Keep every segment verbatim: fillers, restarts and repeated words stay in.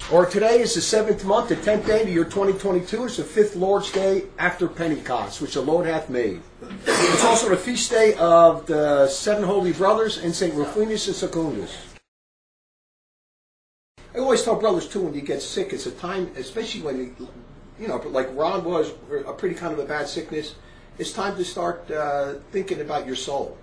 Or today is the seventh month, the tenth day of the year twenty twenty-two. It's the fifth Lord's Day after Pentecost, which the Lord hath made. It's also the feast day of the seven holy brothers and Saint Rufinus and Secundus. I always tell brothers too, when you get sick, it's a time, especially when you, you know, like Ron was, a pretty kind of a bad sickness. It's time to start uh, thinking about your soul.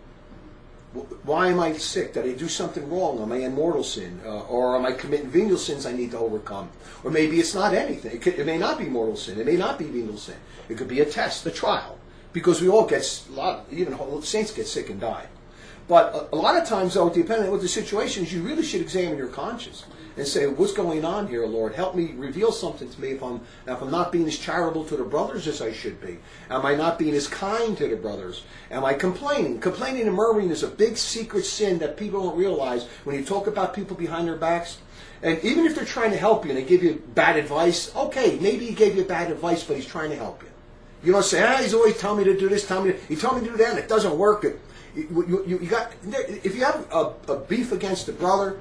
Why am I sick? Did I do something wrong? Am I in mortal sin? Uh, or am I committing venial sins I need to overcome? Or maybe it's not anything. It, could, it may not be mortal sin. It may not be venial sin. It could be a test, a trial. Because we all get, a lot, even saints get sick and die. But a, a lot of times, though, depending on what the situation is, you really should examine your conscience and say, what's going on here, Lord? Help me reveal something to me if I'm if I'm not being as charitable to the brothers as I should be. Am I not being as kind to the brothers? Am I complaining? Complaining and murmuring is a big secret sin that people don't realize when you talk about people behind their backs. And even if they're trying to help you and they give you bad advice, okay, maybe he gave you bad advice, but he's trying to help you. You don't say, ah, he's always telling me to do this, telling me to, he told me to do that, and it doesn't work. It, you, you, you got, if you have a, a beef against a brother,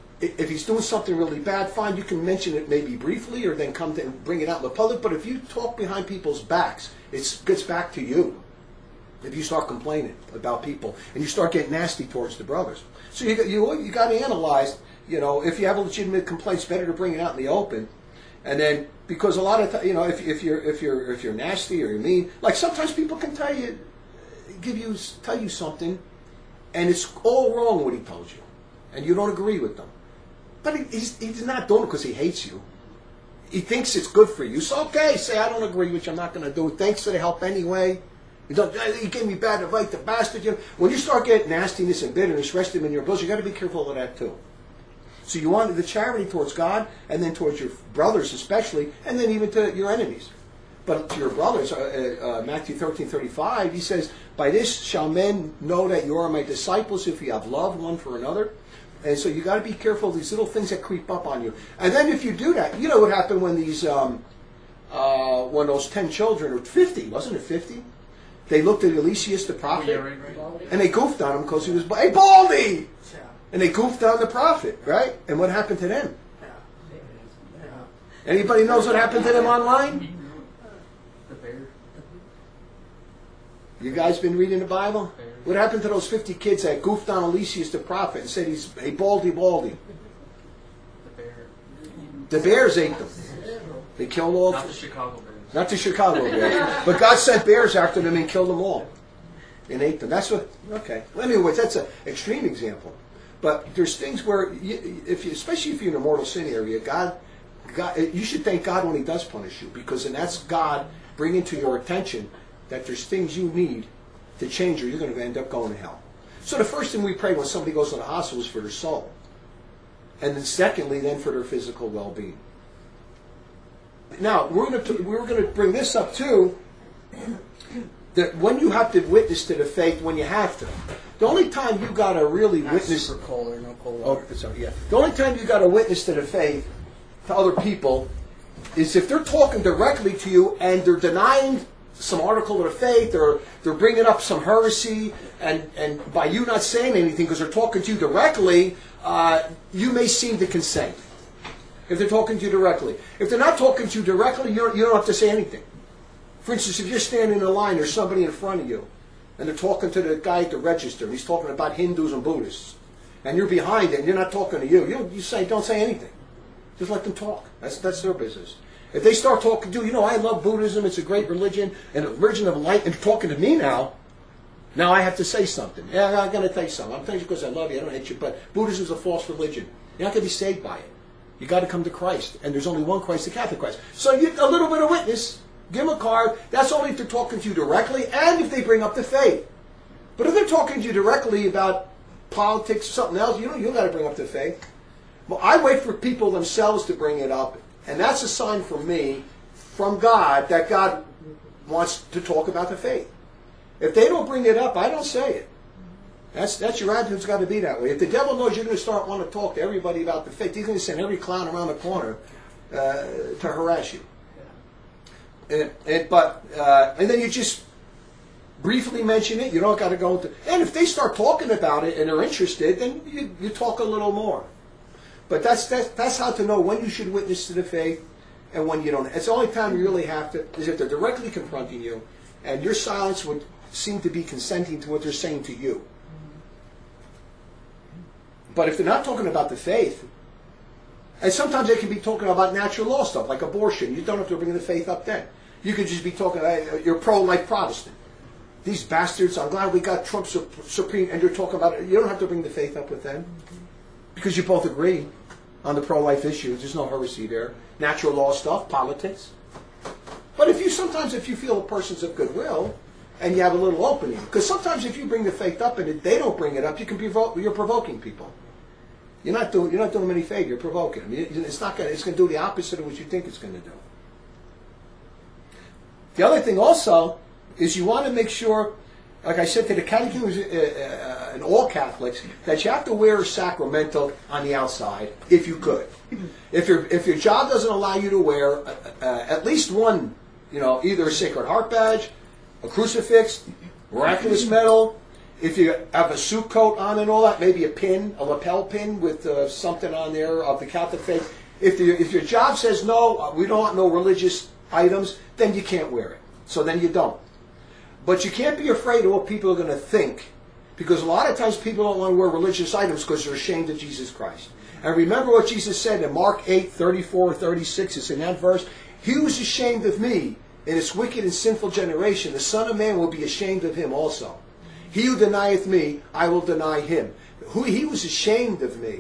if he's doing something really bad, fine, you can mention it maybe briefly or then come to and bring it out in the public. But if you talk behind people's backs, it gets back to you. If you start complaining about people and you start getting nasty towards the brothers. So you, you, you got to analyze, you know, if you have a legitimate complaint, it's better to bring it out in the open. And then, because a lot of, you know, if, if you're if you're if you're nasty or you're mean, like sometimes people can tell you, give you, tell you something, and it's all wrong what he told you, and you don't agree with them. But he, he's, he's not doing it because he hates you. He thinks it's good for you. So, okay, say, I don't agree with you. I'm not going to do it. Thanks for the help anyway. You don't, he gave me bad advice, the bastard. You know, when you start getting nastiness and bitterness resting in your bosom, you got to be careful of that too. So you want the charity towards God, and then towards your brothers especially, and then even to your enemies. But to your brothers, uh, uh, Matthew thirteen thirty-five, he says, by this shall men know that you are my disciples if you have love one for another. And so you got to be careful of these little things that creep up on you. And then if you do that, you know what happened when these, um, uh, when those ten children, or fifty, wasn't it fifty? They looked at Eliseus the prophet, yeah, right, right. And they goofed on him because he was, hey, Baldy! Yeah. And they goofed on the prophet, right? And what happened to them? Yeah. Yeah. Anybody knows what happened to them online? The bear. You guys been reading the Bible? What happened to those fifty kids that goofed on Eliseus the prophet and said he's a baldy baldy? The bear. The bears ate them. They killed all. Not the Chicago Bears. Not the Chicago Bears. But God sent bears after them and killed them all. And ate them. That's what, okay. Well, anyways, that's an extreme example. But there's things where, you, if you, especially if you're in a mortal sin area, God, God, you should thank God when he does punish you. Because then that's God bringing to your attention that there's things you need to change, or you're going to end up going to hell. So the first thing we pray when somebody goes to the hospital is for their soul. And then secondly, then for their physical well-being. Now, we're going to we're going to bring this up too, that when you have to witness to the faith, when you have to. The only time you got to really Not witness... super cold or no cold Oh, water. sorry, yeah. The only time you got to witness to the faith, to other people, is if they're talking directly to you and they're denying some article of the faith, or they're bringing up some heresy, and, and by you not saying anything because they're talking to you directly, uh, you may seem to consent. If they're talking to you directly. If they're not talking to you directly, you don't, you don't have to say anything. For instance, if you're standing in a line, there's somebody in front of you, and they're talking to the guy at the register, and he's talking about Hindus and Buddhists, and you're behind it, and you're not talking to you, you, you say, don't say anything. Just let them talk. That's, that's their business. If they start talking to you, you know, I love Buddhism, it's a great religion, and a religion of light, and talking to me now, now I have to say something. Yeah, I'm going to tell you something. I'm telling you because I love you, I don't hate you, but Buddhism is a false religion. You're not going to be saved by it. You got to come to Christ, and there's only one Christ, the Catholic Christ. So you, a little bit of witness, give them a card. That's only if they're talking to you directly, and if they bring up the faith. But if they're talking to you directly about politics, something else, you know, you got to bring up the faith. Well, I wait for people themselves to bring it up. And that's a sign for me, from God, that God wants to talk about the faith. If they don't bring it up, I don't say it. That's that's your attitude's got to be that way. If the devil knows you're going to start wanting to talk to everybody about the faith, he's going to send every clown around the corner uh, to harass you. And, and but uh, and then you just briefly mention it. You don't got to go into. And if they start talking about it and they're interested, then you, you talk a little more. But that's, that's, that's how to know when you should witness to the faith and when you don't. It's the only time you really have to, is if they're directly confronting you, and your silence would seem to be consenting to what they're saying to you. But if they're not talking about the faith, and sometimes they can be talking about natural law stuff, like abortion. You don't have to bring the faith up then. You could just be talking, uh, you're pro-life Protestant. These bastards, I'm glad we got Trump su- supreme, and you're talking about it. You don't have to bring the faith up with them. Because you both agree on the pro-life issues. There's no heresy there. Natural law stuff, politics. But if you, sometimes if you feel a person's of goodwill, and you have a little opening, because sometimes if you bring the faith up and they don't bring it up, you can be, you're provoking people. You're not doing you're not doing them any favor. You're provoking them. It's not going. It's going to do the opposite of what you think it's going to do. The other thing also is you want to make sure, like I said to the catechism uh, uh, and all Catholics, that you have to wear a sacramental on the outside if you could. If your if your job doesn't allow you to wear uh, uh, at least one, you know, either a Sacred Heart badge, a crucifix, miraculous medal. If you have a suit coat on and all that, maybe a pin, a lapel pin with uh, something on there of the Catholic faith. If, the, if your job says no, uh, we don't want no religious items, then you can't wear it. So then you don't. But you can't be afraid of what people are going to think, because a lot of times people don't want to wear religious items because they're ashamed of Jesus Christ. And remember what Jesus said in Mark eight, thirty-four, thirty-six, it's in that verse. He who is ashamed of me in this wicked and sinful generation, the Son of Man will be ashamed of him also. He who denieth me, I will deny him. Who he was ashamed of me.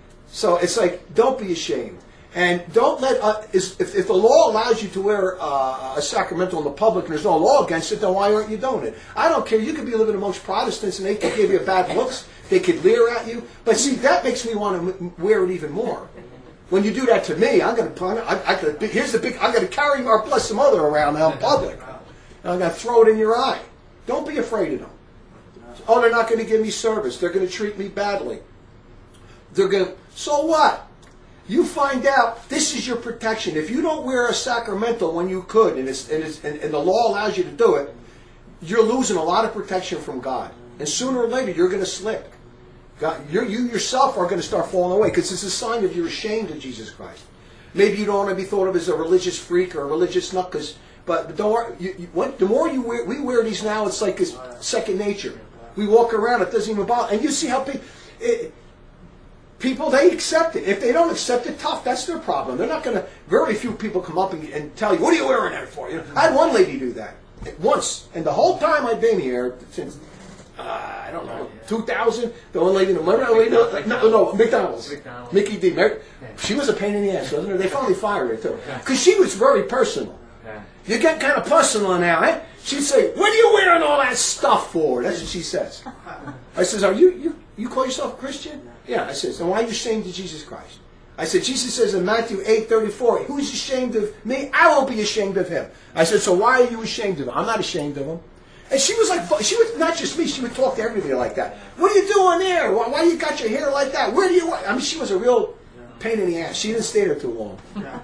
So it's like, don't be ashamed. And don't let, uh, is, if, if the law allows you to wear uh, a sacramental in the public and there's no law against it, then why aren't you doing it? I don't care. You could be living amongst Protestants and they could give you bad looks. They could leer at you. But see, that makes me want to m- wear it even more. When you do that to me, I'm going to, I, I could, here's the big, I'm going to carry our Blessed Mother around now in public. And I'm going to throw it in your eye. Don't be afraid of them. Oh, they're not going to give me service. They're going to treat me badly. They're going to, so what? You find out this is your protection. If you don't wear a sacramental when you could, and, it's, and, it's, and, and the law allows you to do it, you're losing a lot of protection from God. And sooner or later, you're going to slip. God, you're, you yourself are going to start falling away because it's a sign that you're ashamed of Jesus Christ. Maybe you don't want to be thought of as a religious freak or a religious nut, because, but don't worry, you, you, what, the more you wear, we wear these now, it's like it's second nature. We walk around, it doesn't even bother. And you see how people, it, people, they accept it. If they don't accept it, tough, that's their problem. They're not going to, very few people come up and, and tell you, what are you wearing that for? You know, I had one lady do that once. And the whole time I've been here, since, uh, I don't know, two thousand, the one lady, no, no, no, McDonald's. McDonald's. Mickey D. She was a pain in the ass, wasn't her? They finally fired her, too. Because she was very personal. You get kind of personal now, eh? She'd say, what are you wearing all that stuff for? That's what she says. I says, are you, you, you call yourself a Christian? Yeah. I says, then why are you ashamed of Jesus Christ? I said, Jesus says in Matthew eight thirty-four, who is ashamed of me? I will be ashamed of him. I said, so why are you ashamed of him? I'm not ashamed of him. And she was like, she was not just me, she would talk to everybody like that. What are you doing there? Why, why you got your hair like that? Where do you, I mean, she was a real pain in the ass. She didn't stay there too long.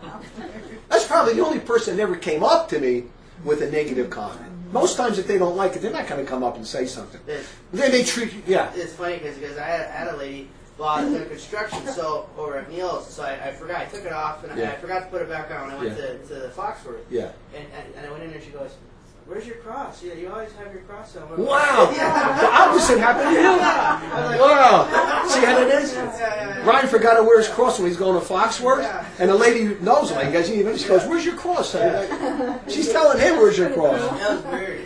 That's probably the only person that ever came up to me with a negative comment. Most times if they don't like it, they're not going to come up and say something. It's, then they treat you, yeah. It's funny because I had, I had a lady, well, I was in construction, so over at Neil's, so I, I forgot, I took it off, and Yeah. I, I forgot to put it back on when I went Yeah. to, to the Foxworth. Yeah. And, and, and I went in there and she goes, where's your cross? You, you always have your cross on. I'm like, Wow. Yeah. The opposite happened to you. like, Wow. See how that is? Yeah, yeah, yeah. Ryan forgot to wear his cross when he's going to Foxworth, Yeah. and the lady knows him. I guess he even she goes, "Where's your cross?" She's telling him, "Where's your cross?" That was weird.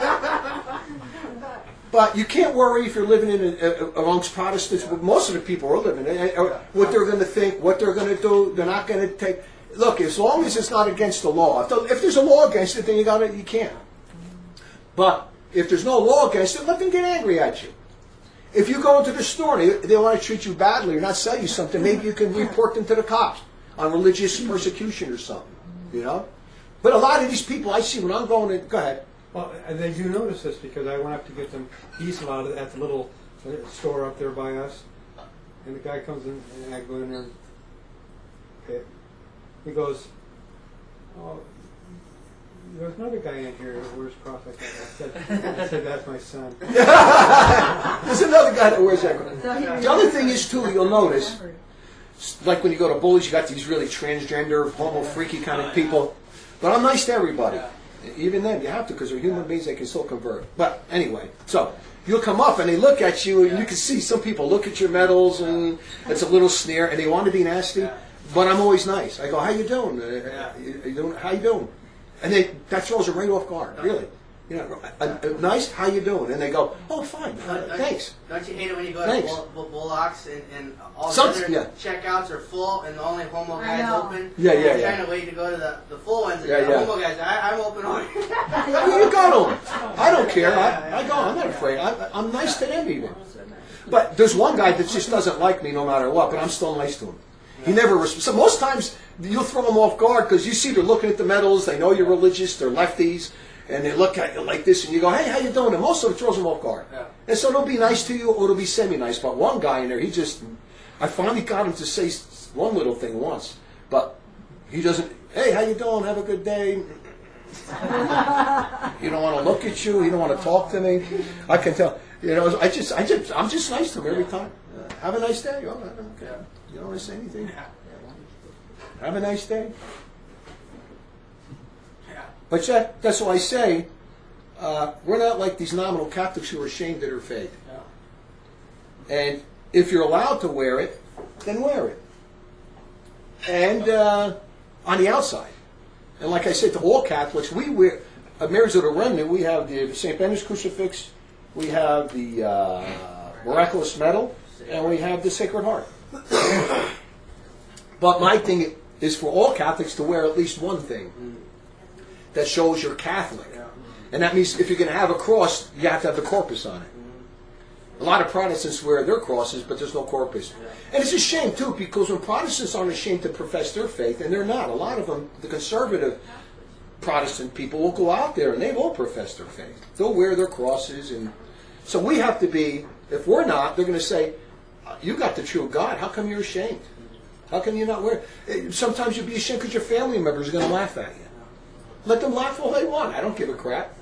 But you can't worry if you're living in a, a, amongst Protestants. Most of the people are living in it, or what they're going to think, what they're going to do. They're not going to take. Look, as long as it's not against the law. If, the, if there's a law against it, then you got to you can't. But if there's no law against it, let them get angry at you. If you go into the store and they, they want to treat you badly or not sell you something, maybe you can report them to the cops on religious persecution or something. You know. But a lot of these people I see when I'm going to go ahead. Well, they do notice this because I went up to get them diesel out at the little store up there by us, and the guy comes in and I go in there. And, okay, he goes, "Oh, there's another guy in here that wears cross like that." I said, I said, "That's my son." There's another guy that wears that cross. The other thing is too, you'll notice like when you go to bullies, you got these really transgender, homo freaky kind of people. But I'm nice to everybody. Even then, you have to, because they're human beings, they can still convert. But anyway, so you'll come up and they look at you, and you can see some people look at your medals, and it's a little sneer, and they want to be nasty. But I'm always nice. I go, how you doing? Uh, you, you doing? How you doing? And they, that throws them right off guard, really. You know, a, a, nice, how you doing? And they go, oh, fine, uh, Don't- thanks. Don't you hate it when you go Thanks. to Bull, Bull, Bullocks and, and all the Some- other yeah. checkouts are full and the only homo I guys know. open? Yeah, yeah, You're yeah. trying to wait to go to the, the full ones and Yeah, the yeah. homo guys, I, I'm open on Well, you go to them. I don't care. I, I go. I'm not afraid. I, I'm nice to them even. But there's one guy that just doesn't like me no matter what, but I'm still nice to him. He never. Res- so most times you'll throw them off guard because you see they're looking at the medals. They know you're religious. They're lefties, and they look at you like this, and you go, "Hey, how you doing?" And most of it throws them off guard. Yeah. And so they'll be nice to you, or they'll be semi-nice. But one guy in there, he just. I finally got him to say s- one little thing once, but he doesn't. Hey, how you doing? Have a good day. He don't want to look at you. He don't want to talk to me. I can tell. You know, I just, I just, I'm just nice to him every time. Uh, have a nice day. Oh, I don't care. You don't want to say anything. Have a nice day. But yet, that's why I say uh, we're not like these nominal Catholics who are ashamed of their faith. And if you're allowed to wear it, then wear it. And uh, on the outside. And like I said to all Catholics, we wear, at Mary's of the Remnant, we have the Saint Benedict's crucifix, we have the uh, miraculous medal, and we have the Sacred Heart. But my thing is for all Catholics to wear at least one thing that shows you're Catholic. And that means if you're going to have a cross, you have to have the corpus on it. A lot of Protestants wear their crosses, but there's no corpus. And it's a shame, too, because when Protestants aren't ashamed to profess their faith, and they're not, a lot of them, the conservative Protestant people will go out there and they will profess their faith. They'll wear their crosses. And so we have to be, if we're not, they're going to say, you got the true God, how come you're ashamed? How come you're not wearing? Sometimes you'll be ashamed because your family members are going to laugh at you. Let them laugh all they want. I don't give a crap.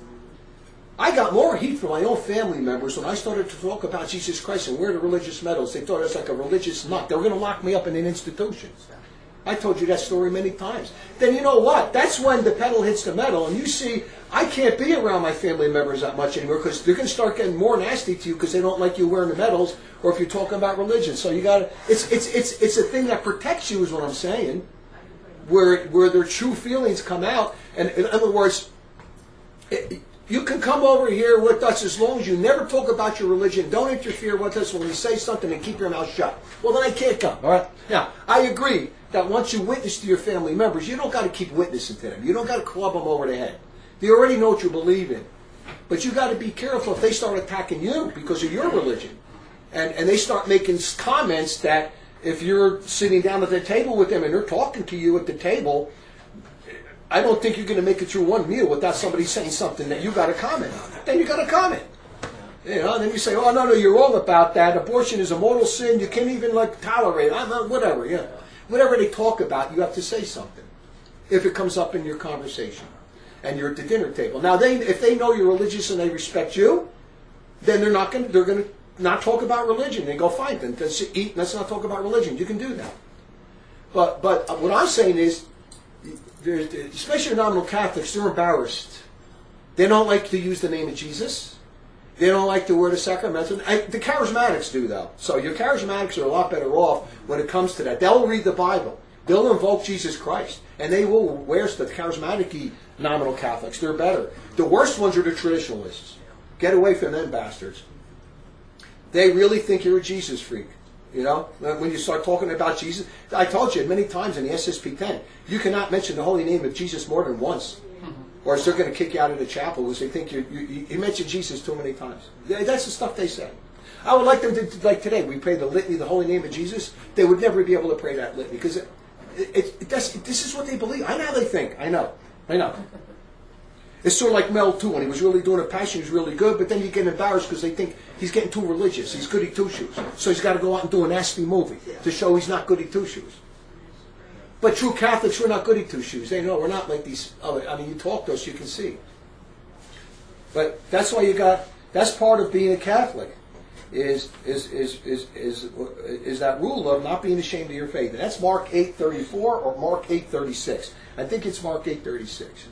I got more heat from my own family members when I started to talk about Jesus Christ and wear the religious medals. They thought I was like a religious nut. They were going to lock me up in an institution. I told you that story many times. Then you know what? That's when the pedal hits the metal, and you see, I can't be around my family members that much anymore because they're going to start getting more nasty to you because they don't like you wearing the medals, or if you're talking about religion. So you got to. It's it's it's it's a thing that protects you, is what I'm saying. Where where their true feelings come out, and in other words, it, you can come over here with us as long as you never talk about your religion. Don't interfere with us when we say something, and keep your mouth shut. Well, then I can't come. All right. Now I agree that once you witness to your family members, you don't got to keep witnessing to them. You don't got to club them over the head. They already know what you believe in. But you got to be careful if they start attacking you because of your religion, and and they start making comments that if you're sitting down at the table with them and they're talking to you at the table, I don't think you're going to make it through one meal without somebody saying something that you got to comment on. Then you got to comment. You know, and then you say, "Oh no, no, you're wrong about that. Abortion is a mortal sin. You can't even like tolerate it." I'm not, whatever. Yeah, whatever they talk about, you have to say something if it comes up in your conversation and you're at the dinner table. Now, they if they know you're religious and they respect you, then they're not going. They're going to not talk about religion. They go, fine, then let's eat. Let's not talk about religion. You can do that. But but what I'm saying is, especially nominal Catholics, they're embarrassed. They don't like to use the name of Jesus. They don't like to wear the sacraments. I, the charismatics do, though. So your charismatics are a lot better off when it comes to that. They'll read the Bible. They'll invoke Jesus Christ. And they will wear the charismatic nominal Catholics. They're better. The worst ones are the traditionalists. Get away from them bastards. They really think you're a Jesus freak. You know, when you start talking about Jesus, I told you many times in the S S P ten, you cannot mention the holy name of Jesus more than once, or else they're going to kick you out of the chapel because they think you you, you mentioned Jesus too many times. That's the stuff they say. I would like them to, like today, we pray the litany, the holy name of Jesus. They would never be able to pray that litany because it, it, it, that's, this is what they believe. I know how they think. I know. I know. It's sort of like Mel, too. When he was really doing a passion, he was really good, but then you get embarrassed because they think he's getting too religious. He's goody two-shoes. So he's got to go out and do a nasty movie to show he's not goody two-shoes. But true Catholics, we're not goody two-shoes. They know we're not like these other. I mean, you talk to us, you can see. But that's why you got, that's part of being a Catholic. is is is is is is that rule of not being ashamed of your faith. And that's Mark eight thirty-four or Mark eight thirty-six. I think it's Mark eight thirty-six.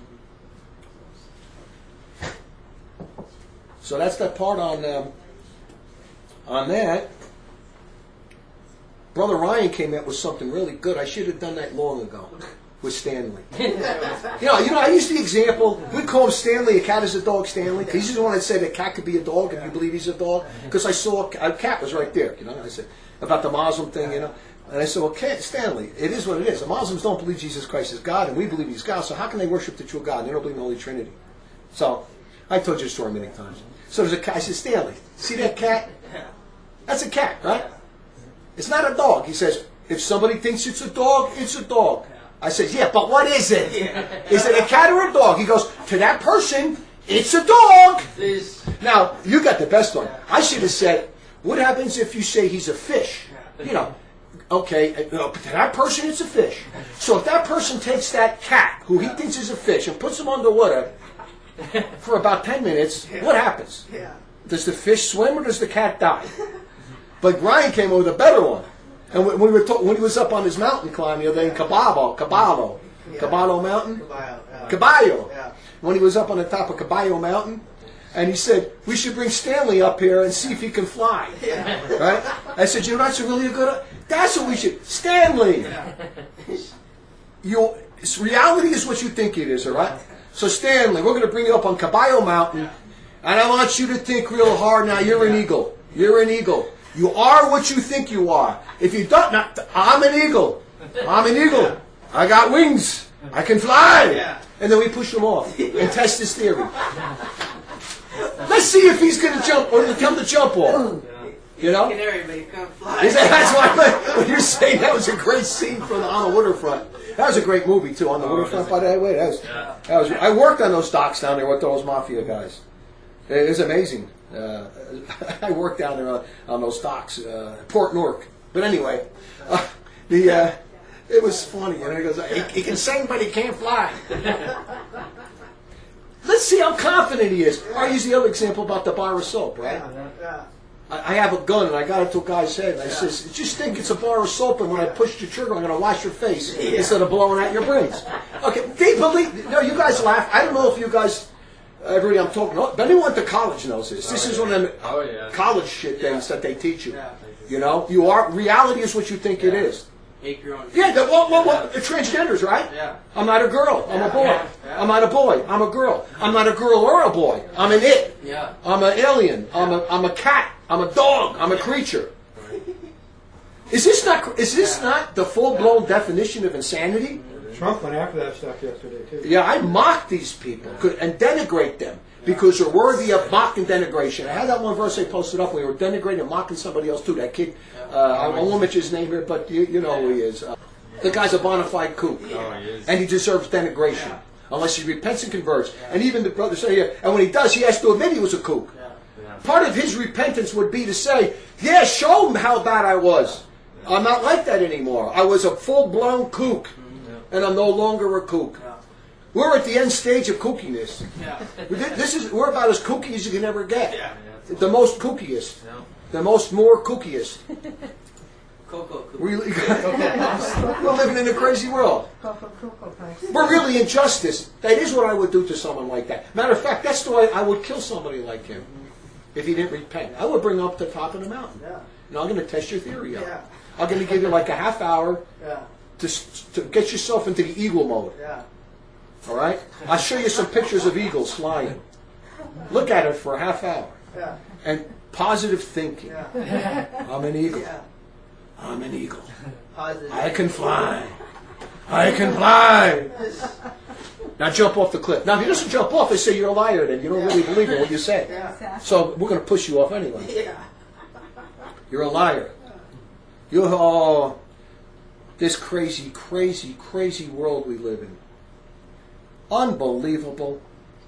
So that's that part on um, on that. Brother Ryan came out with something really good. I should have done that long ago with Stanley. you know, you know, I used the example. We call him Stanley. A cat is a dog, Stanley. He's the one that said a cat could be a dog if you believe he's a dog. Because I saw a cat was right there. You know, I said about the Muslim thing. You know, and I said, well, cat, Stanley, it is what it is. The Muslims don't believe Jesus Christ is God, and we believe He's God. So how can they worship the true God? They don't believe in the Holy Trinity. So I told you the story many times. So there's a cat. I said, Stanley, see that cat? That's a cat, right? It's not a dog. He says, if somebody thinks it's a dog, it's a dog. I said, yeah, but what is it? Is it a cat or a dog? He goes, to that person, it's a dog. Now, you got the best one. I should have said, what happens if you say he's a fish? You know, okay, no, but to that person, it's a fish. So if that person takes that cat, who he thinks is a fish, and puts him underwater for about ten minutes, what happens? Does the fish swim or does the cat die? But Ryan came up with a better one. And when, we were to- when he was up on his mountain climb the other day in Caballo, Caballo, Yeah. Caballo Mountain? Caballo. Yeah. Caballo. Yeah. When he was up on the top of Caballo Mountain, and he said, we should bring Stanley up here and see if he can fly. Yeah. Right? I said, you know, that's a really good, that's what we should, Stanley! You, reality is what you think it is, all right? So Stanley, we're going to bring you up on Caballo Mountain, and I want you to think real hard now. You're an eagle. You're an eagle. You are what you think you are. If you don't, not, I'm an eagle. I'm an eagle. I got wings. I can fly. Yeah. And then we push him off and test his theory. Let's see if he's going to jump or come to jump off. You know? Canary, but he can't fly. Is that, that's why when you're saying that was a great scene from the, on the waterfront. That was a great movie too, on the waterfront. By the way, that was, that was. I worked on those docks down there with those mafia guys. It was amazing. Uh, I worked down there on, on those docks, uh, Port Newark. But anyway, uh, the uh, it was funny. You know, he goes, he, he can sing, but he can't fly. Let's see how confident he is. I use the other example about the bar of soap, right? Yeah. I have a gun and I got it to a guy's head and I says, just think it's a bar of soap and when I push the trigger I'm going to wash your face instead of blowing out your brains. Okay, they believe, no, you guys laugh. I don't know if you guys, everybody I'm talking about, but anyone went to college knows this. This is one of them Oh, yeah. college shit things that they teach you. Yeah. You know, you are, reality is what you think it is. Make your own. Yeah, the, well, well, well, the transgenders, right? Yeah. I'm not a girl, I'm a boy. Yeah. Yeah. I'm not a boy, I'm a girl. I'm not a girl or a boy, I'm an it. Yeah. I'm an alien. I'm a I'm a cat. I'm a dog. I'm a creature. Is this not is this not the full blown definition of insanity? Trump went after that stuff yesterday, too. Yeah, I mock these people could- and denigrate them because they're worthy of mock and denigration. I had that one verse I posted up where we were denigrating and mocking somebody else too. That kid, uh, I won't mention his name here, but you, you know who he is. Uh, the guy's a bona fide kook, Oh, he is. and he deserves denigration unless he repents and converts. And even the brother say here, and when he does, he has to admit he was a kook. Part of his repentance would be to say, yeah, show him how bad I was. I'm not like that anymore. I was a full-blown kook, and I'm no longer a kook. We're at the end stage of kookiness. Yeah. This is, we're about as kooky as you can ever get. Yeah. The most kookiest. No. The most more kookiest. Coco. Coco. We, we're living in a crazy world. We're really injustice. That is what I would do to someone like that. Matter of fact, that's the way I would kill somebody like him if he didn't repent. I would bring him up to the top of the mountain. Yeah. And I'm going to test your theory out. Yeah. I'm going to give you like a half hour Yeah. to, to get yourself into the eagle mode. Yeah. All right? I'll show you some pictures of eagles flying. Look at it for a half hour. Yeah. And positive thinking. Yeah. I'm an eagle. Yeah. I'm an eagle. Positive. I can fly. I can fly. Now jump off the cliff. Now if he doesn't jump off, they say you're a liar then. You don't really believe in what you say. Yeah. So we're going to push you off anyway. Yeah. You're a liar. You're, oh, this crazy, crazy, crazy world we live in. Unbelievable.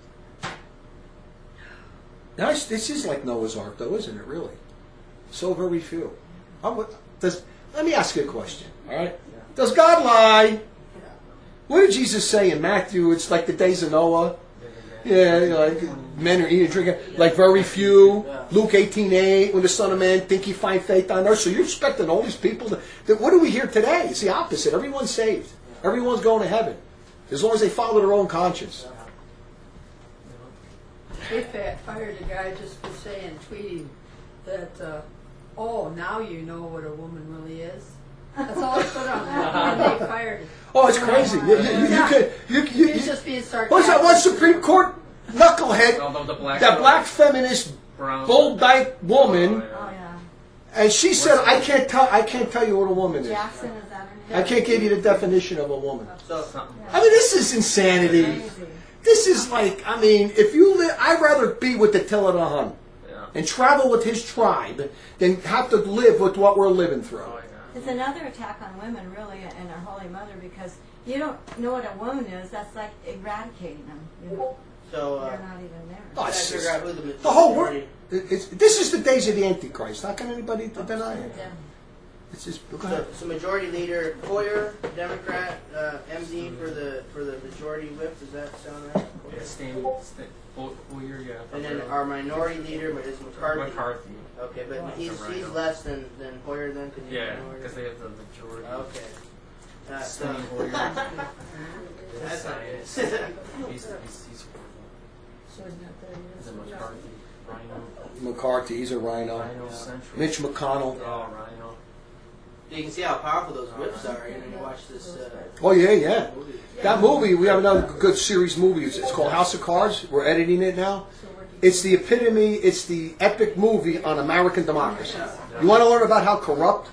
Now, it's- this is like Noah's Ark, though, isn't it, really? So very few. How, what, does, let me ask you a question, all right? Does God lie? What did Jesus say in Matthew? It's like the days of Noah. Yeah, you know, like men are eating, drinking, like very few. Luke eighteen eight, when the Son of Man think he find faith on earth. So you're expecting all these people to, that, what do we hear today? It's the opposite. Everyone's saved. Everyone's going to heaven. As long as they follow their own conscience. You know? They fa- fired a guy just for saying, tweeting that, uh, oh, now you know what a woman really is. That's all I put on that, and they fired him. Oh, it's crazy. You, you, you, you could, you, you, He's you, just being sarcastic. what's that one Supreme Court knucklehead, Although the black, that black feminist, brown, bold dyke woman, Oh, Oh, yeah. and she said, "I can't tell, I can't tell you what a woman is. Jackson, is that her I name? can't give you the definition of a woman." So, something. I mean, this is insanity. Crazy. This is like, I mean, if you live, I'd rather be with Attila the Hun Yeah. and travel with his tribe than have to live with what we're living through. Oh, yeah. It's another attack on women, really, and our Holy Mother, because you don't know what a woman is. That's like eradicating them. You know, so they're uh, not even there. Oh, I it's figure just- out who the The whole world. majority- It's, this is the days of the Antichrist. How can anybody deny it? Yeah. It's just, go So, ahead. so majority leader Hoyer, Democrat, uh, M D for the for the majority whip. Does that sound right? Yeah, Stan, Stan, oh, oh, you're, yeah. And then our minority leader is McCarthy. McCarthy. Okay, but That's he's a he's rhino. less than than Hoyer then. Cause he's Yeah, minority. because they have the majority. Okay. Uh, so, Stan Hoyer. That's Science. not- He's, he's, he's So he's not there Is it yet. McCarthy? Rhino. McCarthy, he's a rhino. Rhino Central. Mitch McConnell. Oh, Rhino. you can see how powerful those whips are. You know, you watch this uh, Oh, yeah, yeah. movie. That movie, we have another good series movie. It's, it's called House of Cards. We're editing it now. So where do you- It's the epitome, it's the epic movie on American democracy. You want to learn about how corrupt?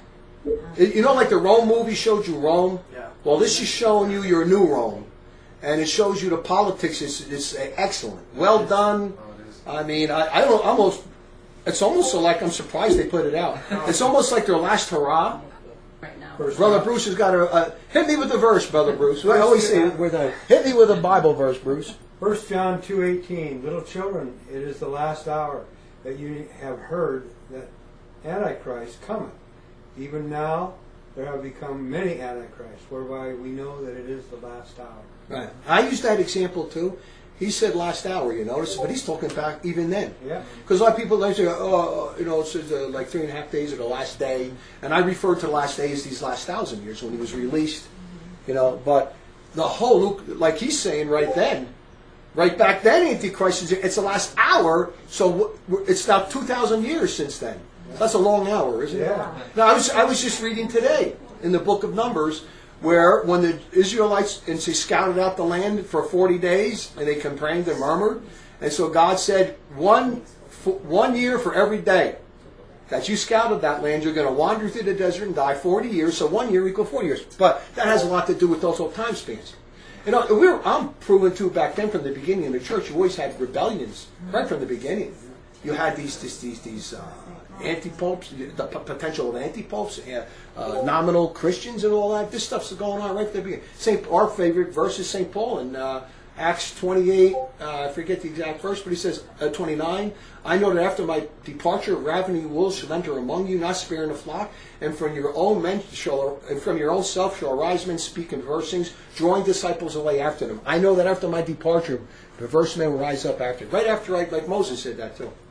You know, like the Rome movie showed you Rome? Yeah. Well, this is showing you your new Rome. And it shows you the politics is, is excellent. Well done. Oh, it is. I mean, I, I don't almost, it's almost so like I'm surprised they put it out. It's almost like their last hurrah. right now? First Brother Bruce has got a, a hit me with the verse, Brother Bruce. I always say it with a, hit me with a Bible verse, Bruce. First John two eighteen, little children, it is the last hour that you have heard that Antichrist cometh. Even now there have become many Antichrists, whereby we know that it is the last hour. Right. I used that example too. He said last hour, you notice, but he's talking back even then. Yeah. Because a lot of people like say, oh, you know, it says uh, like three and a half days of the last day, and I refer to the last day as these last thousand years when he was released, you know. But the whole, like he's saying right then, right back then, Antichrist is it's the last hour, so w- it's now two thousand years since then. That's a long hour, isn't it? Yeah. Now I was I was just reading today in the book of Numbers, where when the Israelites and they scouted out the land for forty days and they complained and murmured, and so God said one one year for every day that you scouted that land, you're going to wander through the desert and die forty years. So one year equal forty years, but that has a lot to do with those old time spans. You know, we were, I'm proven to back then from the beginning in the church. You always had rebellions right from the beginning. You had these these these, these uh, anti-popes, the p- potential of anti-popes, uh, uh, nominal Christians, and all that. This stuff's going on right from the beginning. Saint, our favorite verse is Saint Paul in uh, Acts twenty-eight. Uh, I forget the exact verse, but he says uh, twenty-nine. I know that after my departure, ravening wolves shall enter among you, not sparing the flock. And from your own men shall, and from your own self shall arise men speak in versing, drawing disciples away after them. I know that after my departure, perverse men will rise up after. Right after, I, like Moses said that too.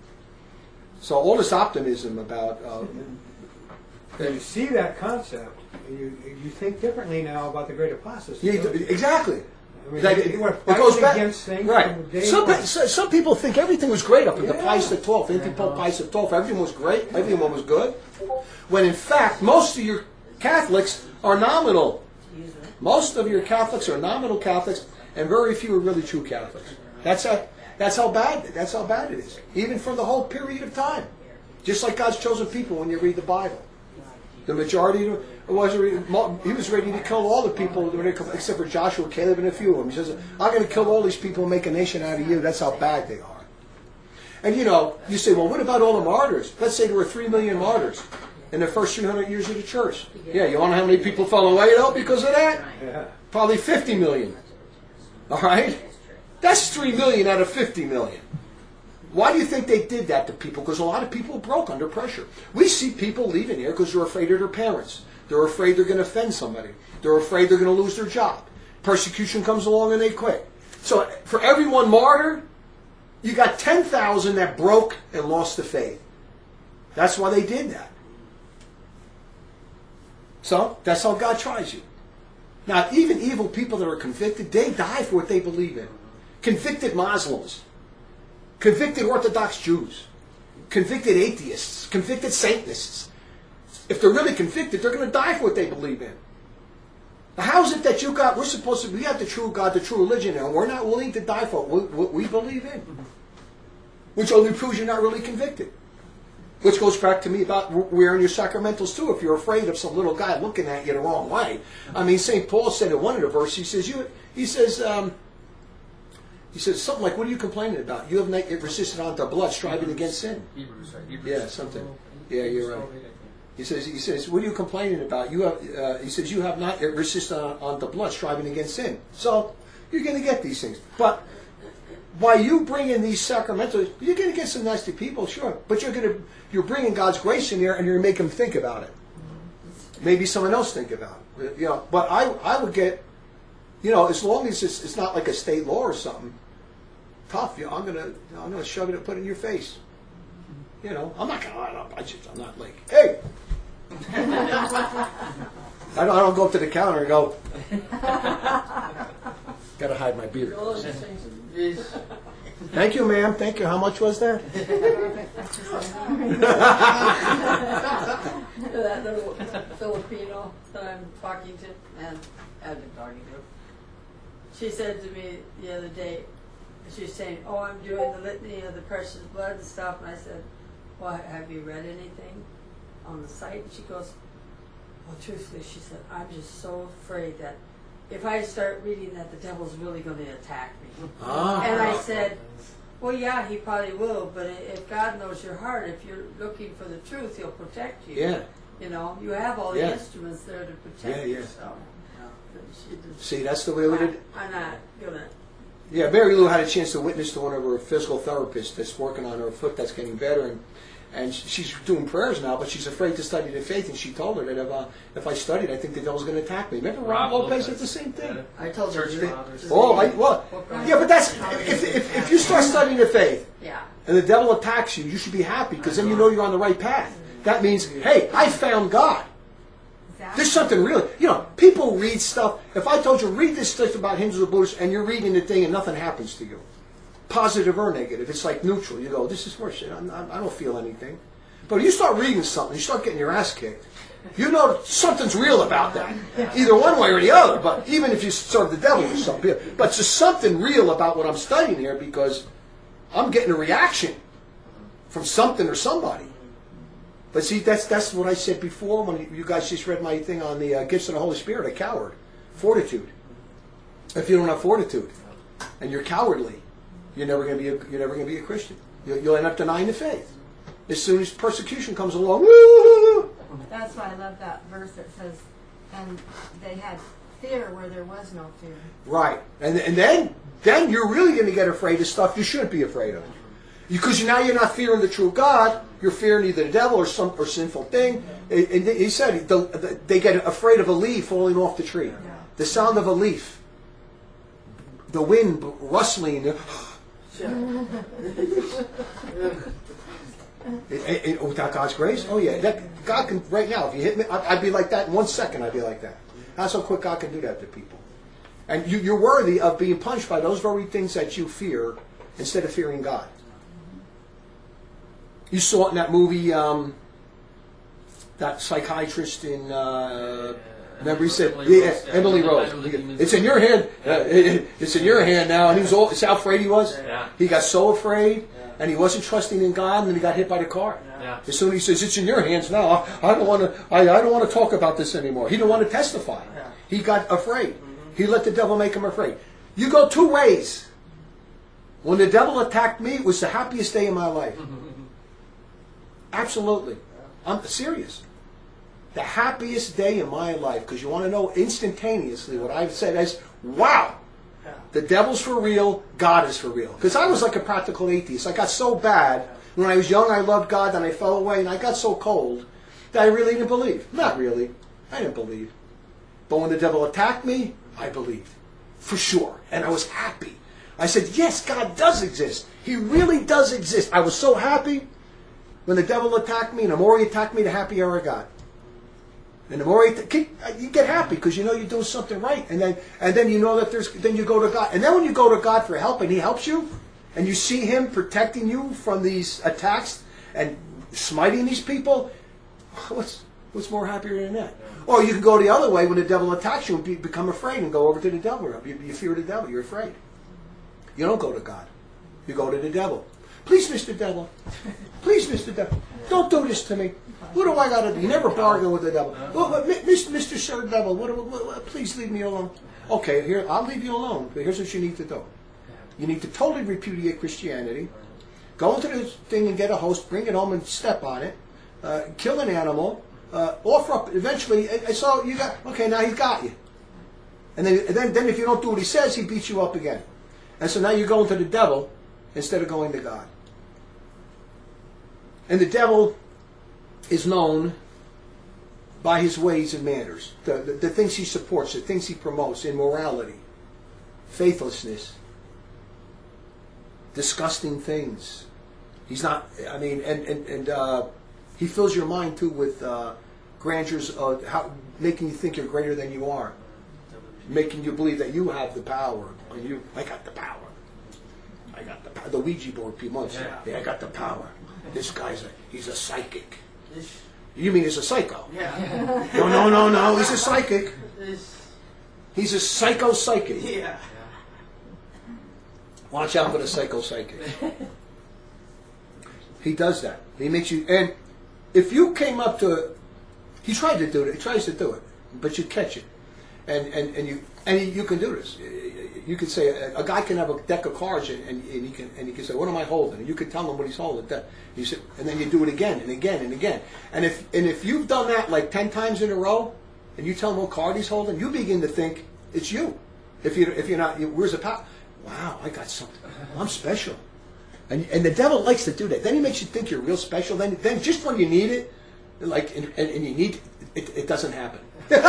So all this optimism about. Uh, When you see that concept, you you think differently now about the great apostasy. yeah, don't you? exactly. I mean, That- they, they were it goes fighting back- against things right. from day Some, one. pe- so- some people think everything was great up until Yeah. Pius the twelfth, Anti-Pope Pius the twelfth. Everything was great. Everyone was good. When in fact, most of your Catholics are nominal. Most of your Catholics are nominal Catholics, and very few are really true Catholics. That's how, that's how bad. That's how bad it is. Even for the whole period of time. Just like God's chosen people when you read the Bible. The majority was he was ready to kill all the people except for Joshua, Caleb, and a few of them. He says, "I'm going to kill all these people and make a nation out of you." That's how bad they are. And you know, you say, "Well, what about all the martyrs?" Let's say there were three million martyrs in the first three hundred years of the church. Yeah, you want to know how many people fell away though because of that? Yeah. Probably fifty million. All right, that's three million out of fifty million. Why do you think they did that to people? Because a lot of people broke under pressure. We see people leaving here because they're afraid of their parents. They're afraid they're going to offend somebody. They're afraid they're going to lose their job. Persecution comes along and they quit. So for every one martyr, You got ten thousand that broke and lost the faith. That's why they did that. So, that's how God tries you. Now, even evil people that are convicted, they die for what they believe in. Convicted Muslims, convicted Orthodox Jews, convicted atheists, convicted Satanists. If they're really convicted, they're going to die for what they believe in. Now, how is it that you got, we're supposed to, we have the true God, the true religion, and we're not willing to die for what, what we believe in? Which only proves you're not really convicted. Which goes back to me about wearing your sacramentals too. If you're afraid of some little guy looking at you the wrong way. I mean, Saint Paul said in one of the verses, he says, you, he says, um, he says something like, what are you complaining about? You have not yet resisted unto blood, striving against sin. Hebrews, right? Hebrews. Yeah, something. Yeah, you're right. He says, he says, what are you complaining about? You have, uh, he says, you have not yet resisted unto blood, striving against sin. So you're going to get these things, but by you bringing these sacramentals, you're going to get some nasty people, sure, but you're going to you're bringing God's grace in there, and you're going to make them think about it. Maybe someone else think about it, you know. But I I would get, you know, as long as it's, it's not like a state law or something tough. You know, I'm gonna I'm gonna shove it and put it in your face. You know, I'm not gonna. I just, I'm not like, hey. I don't, I don't go up to the counter and go. Gotta hide my beard. Thank you, ma'am. Thank you. How much was that? That little Filipino that I'm talking to, and I've been talking to, she said to me the other day, she's saying, oh, I'm doing the litany of the precious blood and stuff, and I said, well, have you read anything on the site? And she goes, well, truthfully, she said, I'm just so afraid that if I start reading that, the devil's really going to attack me. Ah. And I said, well, yeah, he probably will, but if God knows your heart, if you're looking for the truth, he'll protect you. Yeah. You know, you have all the Yeah. instruments there to protect Yeah, you. yeah. So, she just, See, that's the way we did. I'm not gonna. Yeah, Mary Lou had a chance to witness to one of her physical therapists that's working on her foot that's getting better, and and she's doing prayers now, but she's afraid to study the faith, and she told her that if, uh, if I studied, I think the devil's going to attack me. Remember Rob Rob Lopez Lopez. did the same thing? Yeah. I told her. Church to- fathers. to- Oh, I, well, yeah, but that's, if, if, if you start studying the faith, Yeah. and the devil attacks you, you should be happy, because then you know you're on the right path. That means, hey, I found God. Exactly. There's something really, you know, people read stuff. If I told you, read this stuff about hymns of the Buddhists, and you're reading the thing and nothing happens to you, positive or negative, it's like neutral. You go, this is worship. I'm, I'm, I don't feel anything. But you start reading something, you start getting your ass kicked. You know something's real about that, either one way or the other. But even if you serve the devil or something, but there's something real about what I'm studying here, because I'm getting a reaction from something or somebody. But see, that's that's what I said before when you guys just read my thing on the uh, gifts of the Holy Spirit. A coward, fortitude. If you don't have fortitude, and you're cowardly, you're never going to be a, you're never going to be a Christian. You'll, you'll end up denying the faith as soon as persecution comes along. Woo! That's why I love that verse that says, and they had fear where there was no fear. Right, and and then then you're really going to get afraid of stuff you shouldn't be afraid of, because now you're not fearing the true God. You're fearing either the devil or some or sinful thing. And he said the, the, they get afraid of a leaf falling off the tree, the sound of a leaf, the wind rustling. It, it, it, without God's grace, oh yeah, that, God can right now. If you hit me, I'd, I'd be like that in one second. I'd be like that. That's how quick God can do that to people. And you, you're worthy of being punished by those very things that you fear, instead of fearing God. You saw it in that movie, um, that psychiatrist in. Uh, Remember, he said, Emily yeah, Rose, yeah. Emily Rose. It's in your hand. Uh, it, it's in your hand now. And he was all. It's how afraid he was. Yeah. He got so afraid, Yeah. and he wasn't trusting in God, and then he got hit by the car. Yeah. As soon as he says, "It's in your hands now," I, I don't want to. I, I don't want to talk about this anymore. He didn't want to testify. Yeah. He got afraid. He let the devil make him afraid. You go two ways. When the devil attacked me, it was the happiest day of my life. Absolutely, I'm serious. The happiest day in my life, because you want to know instantaneously what I've said is, wow, the devil's for real, God is for real. Because I was like a practical atheist. I got so bad. When I was young, I loved God, then I fell away, and I got so cold that I really didn't believe. Not really. I didn't believe. But when the devil attacked me, I believed. For sure. And I was happy. I said, yes, God does exist. He really does exist. I was so happy when the devil attacked me, and the more he attacked me, the happier I got. And the more you, keep, you get happy because you know you're doing something right, and then and then you know that there's then you go to God, and then when you go to God for help and He helps you, and you see Him protecting you from these attacks and smiting these people, what's what's more happier than that? Or you can go the other way when the devil attacks you and be, become afraid and go over to the devil. You, you fear the devil. You're afraid. You don't go to God. You go to the devil. Please, Mister Devil. Please, Mister Devil. Don't do this to me. What do I got to do? You never bargain with the devil. Well, but Mister Sir Devil, what, what, what, please leave me alone. Okay, here, I'll leave you alone. But here's what you need to do. You need to totally repudiate Christianity. Go into this thing and get a host, bring it home and step on it. Uh, kill an animal. Uh, offer up. Eventually, so you got, okay, now he's got you. And then, and then, then if you don't do what he says, he beats you up again. And so now you're going to the devil instead of going to God. And the devil is known by his ways and manners, the, the, the things he supports, the things he promotes, immorality, faithlessness, disgusting things. He's not, I mean, and, and, and uh, he fills your mind too with uh, grandeurs of how, making you think you're greater than you are, making you believe that you have the power. And you, I got the power. I got the power. The Ouija board people say, Yeah. yeah, I got the power. This guy's a, he's a psychic. This, You mean he's a psycho? yeah. No, no, no, no. He's a psychic. This, He's a psycho psychic. yeah. Watch out for the psycho psychic. He does that. He makes you. And if you came up to, he tried to do it. He tries to do it, but you catch it, and and and you and you can do this. You can say a, a guy can have a deck of cards, and, and, and he can and he can say, "What am I holding?" And you can tell him what he's holding. That you say, and then you do it again and again and again. And if and if you've done that like ten times in a row, and you tell him what card he's holding, you begin to think it's you. If you if you're not, you, where's the power? Wow, I got something. I'm special. And and the devil likes to do that. Then he makes you think you're real special. Then then just when you need it, like and, and, and you need it, it doesn't happen.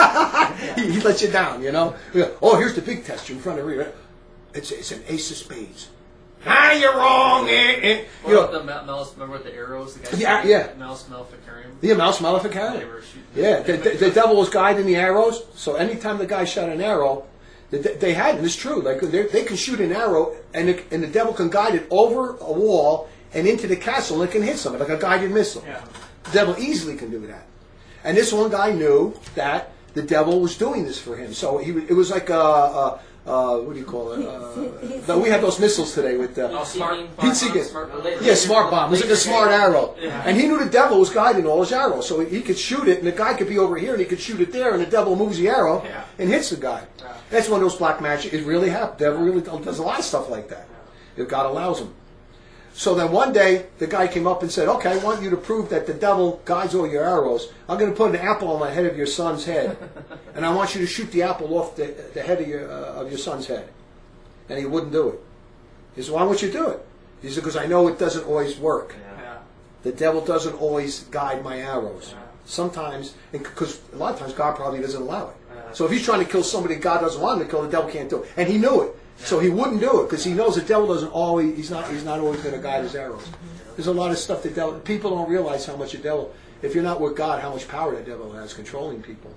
he, he lets you down, you know. Oh, here's the big test. You're in front of you. It's it's an ace of spades. Ah, you're wrong. Eh, eh. What You about know, the ma- mouse? Remember with the arrows? The guy Yeah, shooting yeah. the Mouse Maleficarium. the mouse They maleficarium. were shooting. Yeah, the, the, the devil was guiding the arrows. So anytime the guy shot an arrow, the, they had, and it's true, like they they can shoot an arrow, and the, and the devil can guide it over a wall and into the castle, and it can hit somebody like a guided missile. Yeah. The devil easily can do that. And this one guy knew that the devil was doing this for him. So he it was like a, a, a what do you call it? Uh, no, we have those missiles today with the Oh, smart. Heat seeker. Smart. yeah, smart bomb. It was like a smart arrow. Yeah. And he knew the devil was guiding all his arrows. So he could shoot it, and the guy could be over here, and he could shoot it there, and the devil moves the arrow Yeah. and hits the guy. Yeah. That's one of those black magic. It really happens. The devil really does a lot of stuff like that. If God allows him. So then one day, the guy came up and said, okay, I want you to prove that the devil guides all your arrows. I'm going to put an apple on the head of your son's head. And I want you to shoot the apple off the, the head of your, uh, of your son's head. And he wouldn't do it. He said, why won't you do it? He said, because I know it doesn't always work. Yeah. The devil doesn't always guide my arrows. Yeah. Sometimes, because a lot of times God probably doesn't allow it. Yeah. So if he's trying to kill somebody God doesn't want him to kill, the devil can't do it. And he knew it. So he wouldn't do it because he knows the devil doesn't always, he's not, he's not always going to guide his arrows. There's a lot of stuff the devil, people don't realize how much the devil, if you're not with God, how much power the devil has controlling people.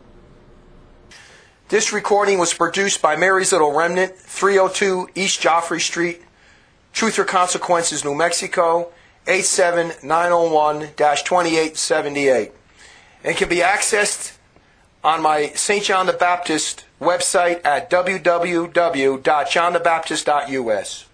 This recording was produced by Mary's Little Remnant, three oh two East Joffrey Street, Truth or Consequences, New Mexico, eight seven nine oh one dash twenty-eight seventy-eight. And can be accessed on my Saint John the Baptist website at w w w dot john the baptist dot u s.